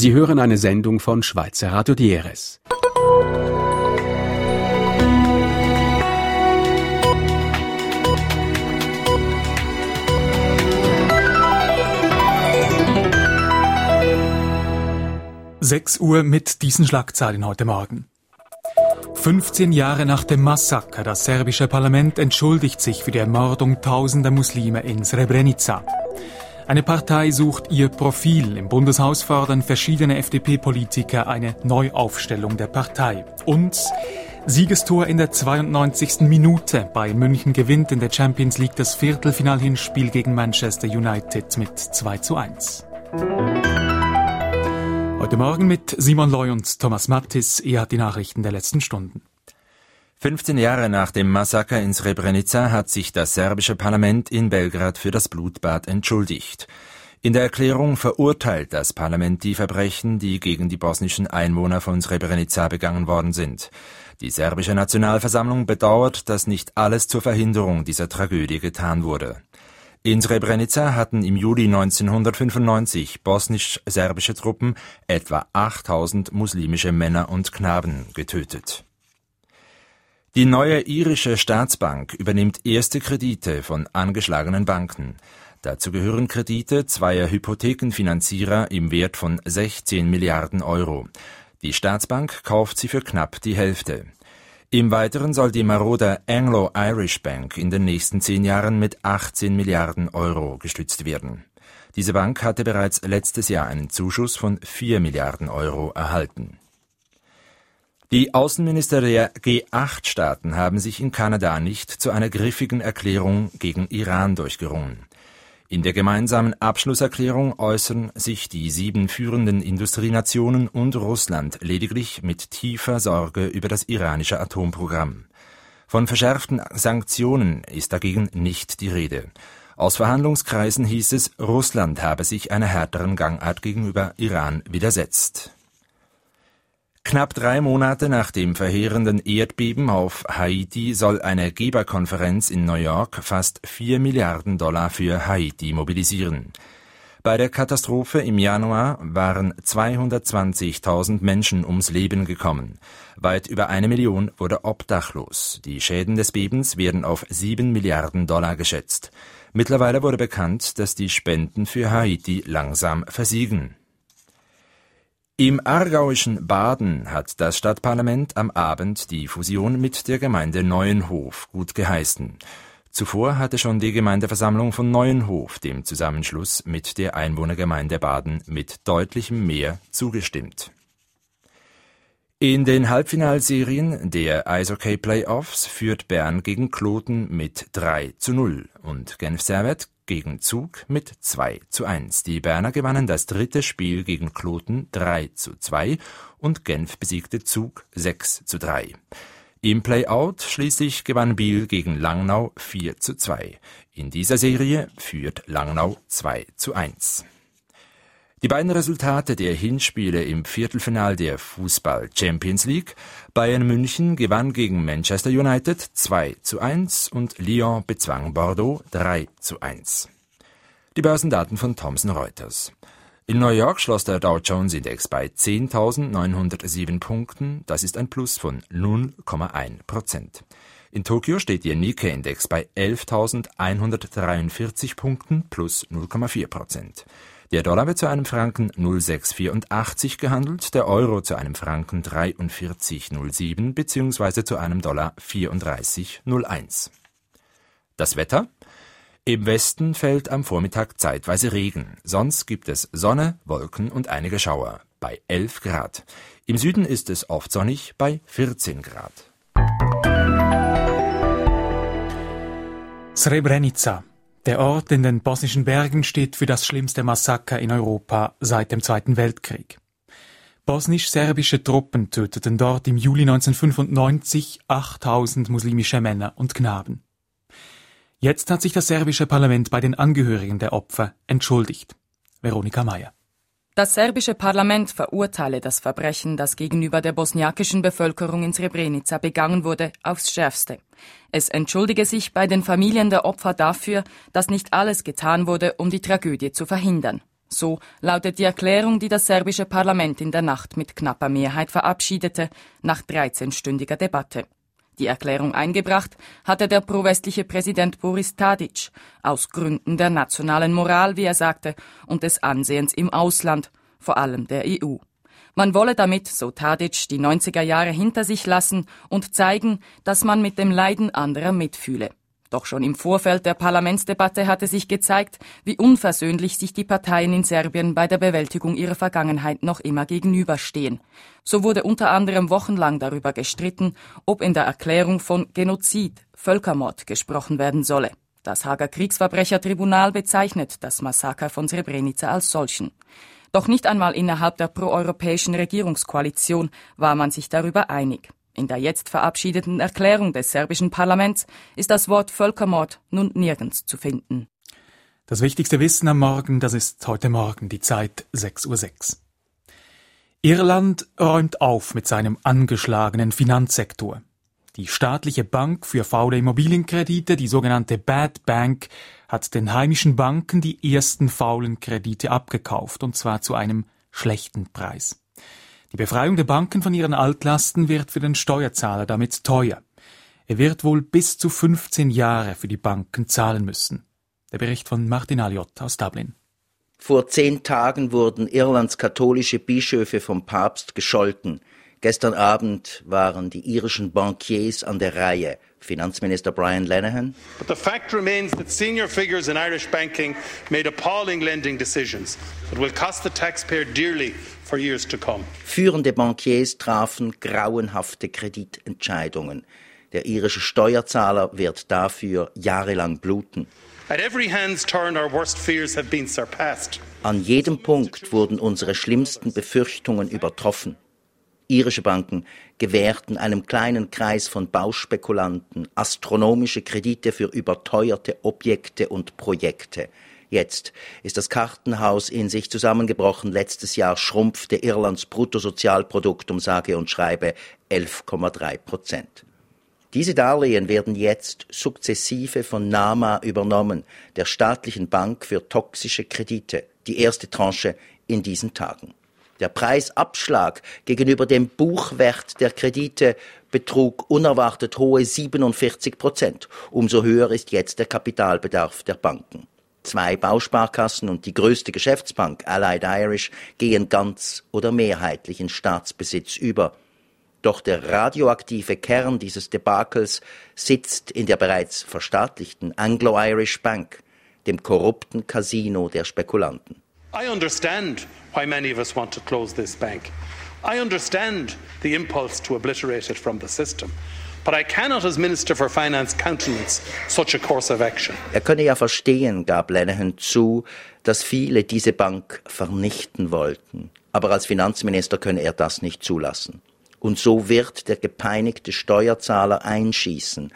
Sie hören eine Sendung von Schweizer Radio DRS. Uhr mit diesen Schlagzeilen heute Morgen. 15 Jahre nach dem Massaker, das serbische Parlament entschuldigt sich für die Ermordung tausender Muslime in Srebrenica. Eine Partei sucht ihr Profil. Im Bundeshaus fordern verschiedene FDP-Politiker eine Neuaufstellung der Partei. Und Siegestor in der 92. Minute. Bayern München gewinnt in der Champions League das Viertelfinal-Hinspiel gegen Manchester United mit 2:1. Heute Morgen mit Simon Loy und Thomas Mattis. Er hat die Nachrichten der letzten Stunden. 15 Jahre nach dem Massaker in Srebrenica hat sich das serbische Parlament in Belgrad für das Blutbad entschuldigt. In der Erklärung verurteilt das Parlament die Verbrechen, die gegen die bosnischen Einwohner von Srebrenica begangen worden sind. Die serbische Nationalversammlung bedauert, dass nicht alles zur Verhinderung dieser Tragödie getan wurde. In Srebrenica hatten im Juli 1995 bosnisch-serbische Truppen etwa 8000 muslimische Männer und Knaben getötet. Die neue irische Staatsbank übernimmt erste Kredite von angeschlagenen Banken. Dazu gehören Kredite zweier Hypothekenfinanzierer im Wert von 16 Milliarden Euro. Die Staatsbank kauft sie für knapp die Hälfte. Im Weiteren soll die marode Anglo-Irish Bank in den nächsten 10 Jahren mit 18 Milliarden Euro gestützt werden. Diese Bank hatte bereits letztes Jahr einen Zuschuss von 4 Milliarden Euro erhalten. Die Außenminister der G8-Staaten haben sich in Kanada nicht zu einer griffigen Erklärung gegen Iran durchgerungen. In der gemeinsamen Abschlusserklärung äußern sich die 7 führenden Industrienationen und Russland lediglich mit tiefer Sorge über das iranische Atomprogramm. Von verschärften Sanktionen ist dagegen nicht die Rede. Aus Verhandlungskreisen hieß es, Russland habe sich einer härteren Gangart gegenüber Iran widersetzt. Knapp 3 Monate nach dem verheerenden Erdbeben auf Haiti soll eine Geberkonferenz in New York fast $4 Milliarden für Haiti mobilisieren. Bei der Katastrophe im Januar waren 220.000 Menschen ums Leben gekommen. Weit über 1 Million wurde obdachlos. Die Schäden des Bebens werden auf $7 Milliarden geschätzt. Mittlerweile wurde bekannt, dass die Spenden für Haiti langsam versiegen. Im aargauischen Baden hat das Stadtparlament am Abend die Fusion mit der Gemeinde Neuenhof gut geheißen. Zuvor hatte schon die Gemeindeversammlung von Neuenhof dem Zusammenschluss mit der Einwohnergemeinde Baden mit deutlichem Mehr zugestimmt. In den Halbfinalserien der Eishockey-Playoffs führt Bern gegen Kloten mit 3:0 und Genf Servette gegen Zug mit 2:1. Die Berner gewannen das 3. Spiel gegen Kloten 3:2 und Genf besiegte Zug 6:3. Im Playout schließlich gewann Biel gegen Langnau 4:2. In dieser Serie führt Langnau 2:1. Die beiden Resultate der Hinspiele im Viertelfinal der Fußball-Champions League: Bayern München gewann gegen Manchester United 2:1 und Lyon bezwang Bordeaux 3:1. Die Börsendaten von Thomson Reuters. In New York schloss der Dow Jones Index bei 10.907 Punkten, das ist ein Plus von 0,1%. In Tokio steht der Nikkei-Index bei 11.143 Punkten, plus 0,4%. Der Dollar wird zu einem Franken 0,684 gehandelt, der Euro zu einem Franken 43,07 bzw. zu einem Dollar 34,01. Das Wetter? Im Westen fällt am Vormittag zeitweise Regen, sonst gibt es Sonne, Wolken und einige Schauer bei 11 Grad. Im Süden ist es oft sonnig bei 14 Grad. Srebrenica. Der Ort in den bosnischen Bergen steht für das schlimmste Massaker in Europa seit dem Zweiten Weltkrieg. Bosnisch-serbische Truppen töteten dort im Juli 1995 8000 muslimische Männer und Knaben. Jetzt hat sich das serbische Parlament bei den Angehörigen der Opfer entschuldigt. Veronika Mayer. Das serbische Parlament verurteile das Verbrechen, das gegenüber der bosniakischen Bevölkerung in Srebrenica begangen wurde, aufs Schärfste. Es entschuldige sich bei den Familien der Opfer dafür, dass nicht alles getan wurde, um die Tragödie zu verhindern. So lautet die Erklärung, die das serbische Parlament in der Nacht mit knapper Mehrheit verabschiedete, nach 13-stündiger Debatte. Die Erklärung eingebracht hatte der pro-westliche Präsident Boris Tadić, aus Gründen der nationalen Moral, wie er sagte, und des Ansehens im Ausland, vor allem der EU. Man wolle damit, so Tadić, die 90er Jahre hinter sich lassen und zeigen, dass man mit dem Leiden anderer mitfühle. Doch schon im Vorfeld der Parlamentsdebatte hatte sich gezeigt, wie unversöhnlich sich die Parteien in Serbien bei der Bewältigung ihrer Vergangenheit noch immer gegenüberstehen. So wurde unter anderem wochenlang darüber gestritten, ob in der Erklärung von Genozid, Völkermord, gesprochen werden solle. Das Haager Kriegsverbrechertribunal bezeichnet das Massaker von Srebrenica als solchen. Doch nicht einmal innerhalb der proeuropäischen Regierungskoalition war man sich darüber einig. In der jetzt verabschiedeten Erklärung des serbischen Parlaments ist das Wort Völkermord nun nirgends zu finden. Das wichtigste Wissen am Morgen, das ist heute Morgen, die Zeit 6:06 Uhr. Irland räumt auf mit seinem angeschlagenen Finanzsektor. Die staatliche Bank für faule Immobilienkredite, die sogenannte Bad Bank, hat den heimischen Banken die ersten faulen Kredite abgekauft, und zwar zu einem schlechten Preis. Die Befreiung der Banken von ihren Altlasten wird für den Steuerzahler damit teuer. Er wird wohl bis zu 15 Jahre für die Banken zahlen müssen. Der Bericht von Martin Alliot aus Dublin. Vor 10 Tagen wurden Irlands katholische Bischöfe vom Papst gescholten. Gestern Abend waren die irischen Bankiers an der Reihe. Finanzminister Brian Lenihan. But the fact remains that senior figures in Irish banking made appalling lending decisions that will cost the taxpayer dearly for years to come. Führende Bankiers trafen grauenhafte Kreditentscheidungen. Der irische Steuerzahler wird dafür jahrelang bluten. At every hand's turn our worst fears have been surpassed. An jedem Punkt wurden unsere schlimmsten Befürchtungen übertroffen. Irische Banken gewährten einem kleinen Kreis von Bauspekulanten astronomische Kredite für überteuerte Objekte und Projekte. Jetzt ist das Kartenhaus in sich zusammengebrochen. Letztes Jahr schrumpfte Irlands Bruttosozialprodukt um sage und schreibe 11,3%. Diese Darlehen werden jetzt sukzessive von NAMA übernommen, der staatlichen Bank für toxische Kredite, die erste Tranche in diesen Tagen. Der Preisabschlag gegenüber dem Buchwert der Kredite betrug unerwartet hohe 47%. Umso höher ist jetzt der Kapitalbedarf der Banken. 2 Bausparkassen und die größte Geschäftsbank, Allied Irish, gehen ganz oder mehrheitlich in Staatsbesitz über. Doch der radioaktive Kern dieses Debakels sitzt in der bereits verstaatlichten Anglo-Irish Bank, dem korrupten Casino der Spekulanten. I understand why many of us want to close this bank. I understand the impulse to obliterate it from the system. But I cannot as Minister for Finance countenance such a course of action. Er könne ja verstehen, gab Lenihan zu, dass viele diese Bank vernichten wollten. Aber als Finanzminister könne er das nicht zulassen. Und so wird der gepeinigte Steuerzahler einschießen.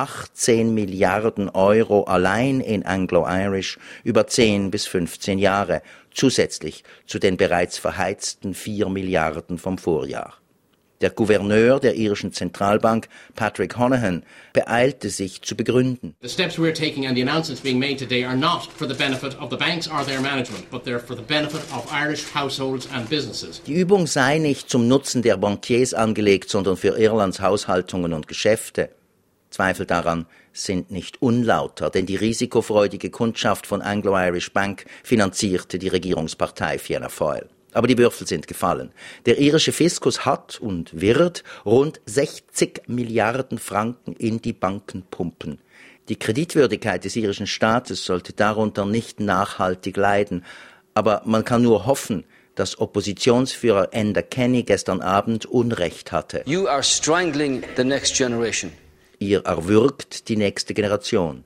18 Milliarden Euro allein in Anglo-Irish über 10 bis 15 Jahre, zusätzlich zu den bereits verheizten 4 Milliarden vom Vorjahr. Der Gouverneur der irischen Zentralbank, Patrick Honohan, beeilte sich zu begründen. The steps we're taking and the announcements being made today are not for the benefit of the banks or their management, but they're for the benefit of Irish households and businesses. Die Übung sei nicht zum Nutzen der Bankiers angelegt, sondern für Irlands Haushaltungen und Geschäfte. Zweifel daran sind nicht unlauter, denn die risikofreudige Kundschaft von Anglo-Irish Bank finanzierte die Regierungspartei Fianna Fáil. Aber die Würfel sind gefallen. Der irische Fiskus hat und wird rund 60 Milliarden Franken in die Banken pumpen. Die Kreditwürdigkeit des irischen Staates sollte darunter nicht nachhaltig leiden. Aber man kann nur hoffen, dass Oppositionsführer Enda Kenny gestern Abend Unrecht hatte. You are strangling the next generation. Ihr erwürgt die nächste Generation.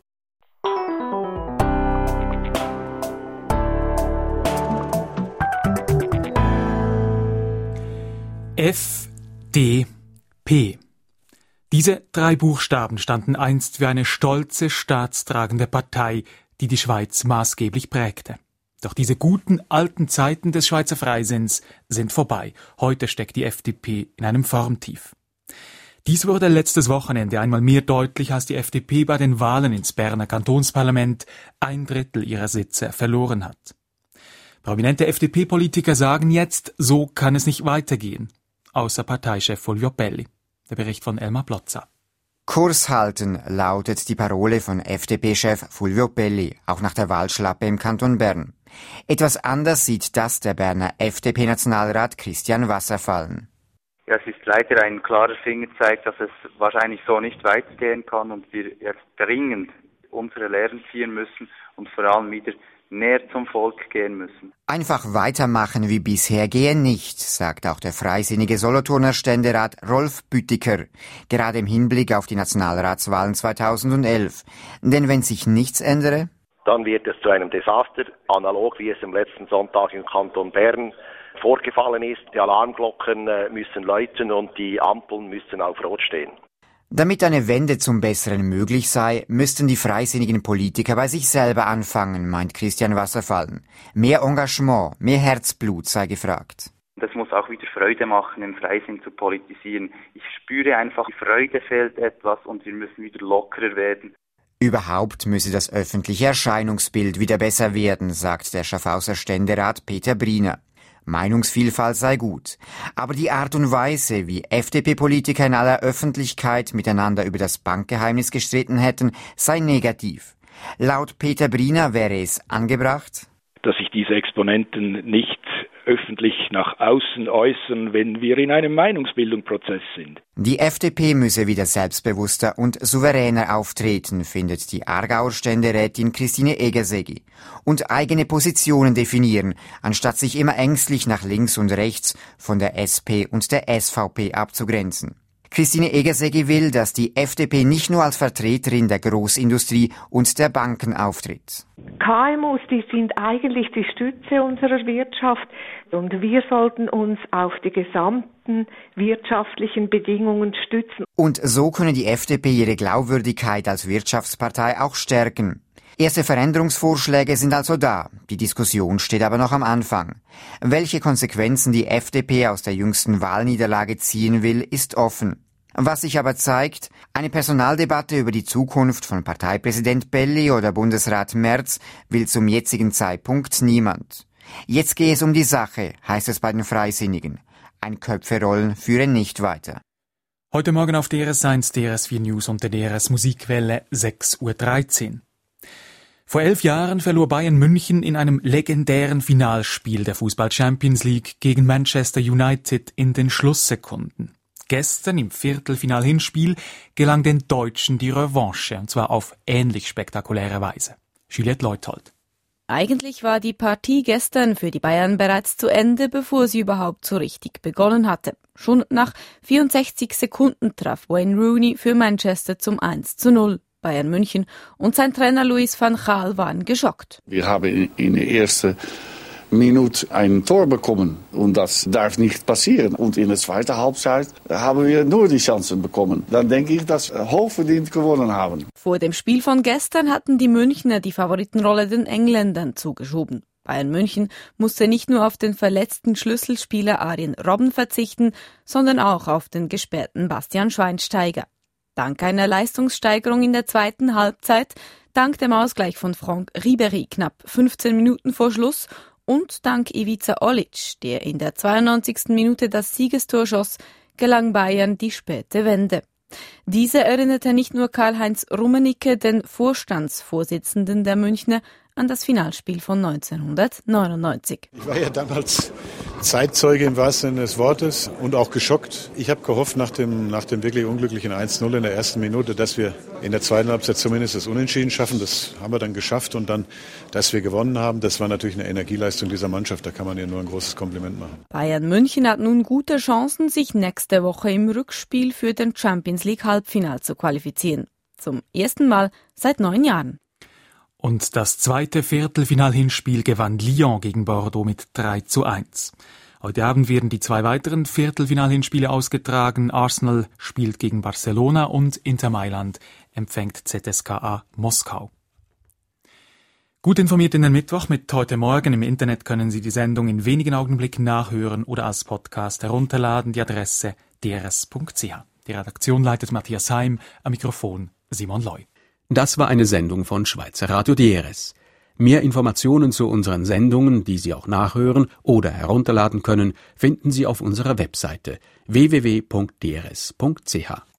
FDP. Diese 3 Buchstaben standen einst für eine stolze, staatstragende Partei, die die Schweiz maßgeblich prägte. Doch diese guten, alten Zeiten des Schweizer Freisinns sind vorbei. Heute steckt die FDP in einem Formtief. Dies wurde letztes Wochenende einmal mehr deutlich, als die FDP bei den Wahlen ins Berner Kantonsparlament 1/3 ihrer Sitze verloren hat. Prominente FDP-Politiker sagen jetzt, so kann es nicht weitergehen. Außer Parteichef Fulvio Pelli. Der Bericht von Elmar Plotza. Kurs halten lautet die Parole von FDP-Chef Fulvio Pelli, auch nach der Wahlschlappe im Kanton Bern. Etwas anders sieht das der Berner FDP-Nationalrat Christian Wasserfallen. Ja, es ist leider ein klarer Fingerzeig, dass es wahrscheinlich so nicht weitergehen kann und wir jetzt dringend unsere Lehren ziehen müssen und vor allem wieder näher zum Volk gehen müssen. Einfach weitermachen wie bisher gehe nicht, sagt auch der freisinnige Solothurner Ständerat Rolf Büttiker, gerade im Hinblick auf die Nationalratswahlen 2011. Denn wenn sich nichts ändere, dann wird es zu einem Desaster, analog wie es am letzten Sonntag im Kanton Bern vorgefallen ist. Die Alarmglocken müssen läuten und die Ampeln müssen auf Rot stehen. Damit eine Wende zum Besseren möglich sei, müssten die freisinnigen Politiker bei sich selber anfangen, meint Christian Wasserfallen. Mehr Engagement, mehr Herzblut sei gefragt. Das muss auch wieder Freude machen, im Freisinn zu politisieren. Ich spüre einfach, die Freude fehlt etwas und wir müssen wieder lockerer werden. Überhaupt müsse das öffentliche Erscheinungsbild wieder besser werden, sagt der Schaffhauser Ständerat Peter Briner. Meinungsvielfalt sei gut, aber die Art und Weise, wie FDP-Politiker in aller Öffentlichkeit miteinander über das Bankgeheimnis gestritten hätten, sei negativ. Laut Peter Briner wäre es angebracht, dass sich diese Exponenten nicht öffentlich nach außen äußern, wenn wir in einem Meinungsbildungsprozess sind. Die FDP müsse wieder selbstbewusster und souveräner auftreten, findet die Aargauer Ständerätin Christine Egersegi, und eigene Positionen definieren, anstatt sich immer ängstlich nach links und rechts von der SP und der SVP abzugrenzen. Christine Egersegi will, dass die FDP nicht nur als Vertreterin der Großindustrie und der Banken auftritt. KMUs, die sind eigentlich die Stütze unserer Wirtschaft und wir sollten uns auf die gesamten wirtschaftlichen Bedingungen stützen. Und so könne die FDP ihre Glaubwürdigkeit als Wirtschaftspartei auch stärken. Erste Veränderungsvorschläge sind also da, die Diskussion steht aber noch am Anfang. Welche Konsequenzen die FDP aus der jüngsten Wahlniederlage ziehen will, ist offen. Was sich aber zeigt, eine Personaldebatte über die Zukunft von Parteipräsident Pelli oder Bundesrat Merz will zum jetzigen Zeitpunkt niemand. Jetzt gehe es um die Sache, heißt es bei den Freisinnigen. Ein Köpferollen führe nicht weiter. Heute Morgen auf DRS1, DRS4 News und der DRS Musikwelle 6.13 Uhr. Vor 11 Jahren verlor Bayern München in einem legendären Finalspiel der Fußball-Champions League gegen Manchester United in den Schlusssekunden. Gestern im Viertelfinal-Hinspiel gelang den Deutschen die Revanche, und zwar auf ähnlich spektakuläre Weise. Juliette Leuthold. Eigentlich war die Partie gestern für die Bayern bereits zu Ende, bevor sie überhaupt so richtig begonnen hatte. Schon nach 64 Sekunden traf Wayne Rooney für Manchester zum 1:0. Bayern München und sein Trainer Louis van Gaal waren geschockt. Wir haben in der ersten Minute ein Tor bekommen und das darf nicht passieren. Und in der zweiten Halbzeit haben wir nur die Chancen bekommen. Dann denke ich, dass wir hochverdient gewonnen haben. Vor dem Spiel von gestern hatten die Münchner die Favoritenrolle den Engländern zugeschoben. Bayern München musste nicht nur auf den verletzten Schlüsselspieler Arjen Robben verzichten, sondern auch auf den gesperrten Bastian Schweinsteiger. Dank einer Leistungssteigerung in der zweiten Halbzeit, dank dem Ausgleich von Franck Ribéry knapp 15 Minuten vor Schluss und dank Ivica Olic, der in der 92. Minute das Siegestor schoss, gelang Bayern die späte Wende. Diese erinnerte nicht nur Karl-Heinz Rummenigge, den Vorstandsvorsitzenden der Münchner, an das Finalspiel von 1999. Ich war ja damals Zeitzeuge im wahrsten Sinne des Wortes und auch geschockt. Ich habe gehofft nach dem wirklich unglücklichen 1:0 in der ersten Minute, dass wir in der zweiten Halbzeit zumindest das Unentschieden schaffen. Das haben wir dann geschafft und dann, dass wir gewonnen haben, das war natürlich eine Energieleistung dieser Mannschaft. Da kann man ihr nur ein großes Kompliment machen. Bayern München hat nun gute Chancen, sich nächste Woche im Rückspiel für den Champions League Halbfinal zu qualifizieren. Zum ersten Mal seit 9 Jahren. Und das zweite Viertelfinal-Hinspiel gewann Lyon gegen Bordeaux mit 3:1. Heute Abend werden die 2 weiteren Viertelfinal-Hinspiele ausgetragen. Arsenal spielt gegen Barcelona und Inter Mailand empfängt ZSKA Moskau. Gut informiert in den Mittwoch mit heute Morgen. Im Internet können Sie die Sendung in wenigen Augenblicken nachhören oder als Podcast herunterladen. Die Adresse drs.ch. Die Redaktion leitet Matthias Heim, am Mikrofon Simon Loy. Das war eine Sendung von Schweizer Radio DRS. Mehr Informationen zu unseren Sendungen, die Sie auch nachhören oder herunterladen können, finden Sie auf unserer Webseite www.drs.ch.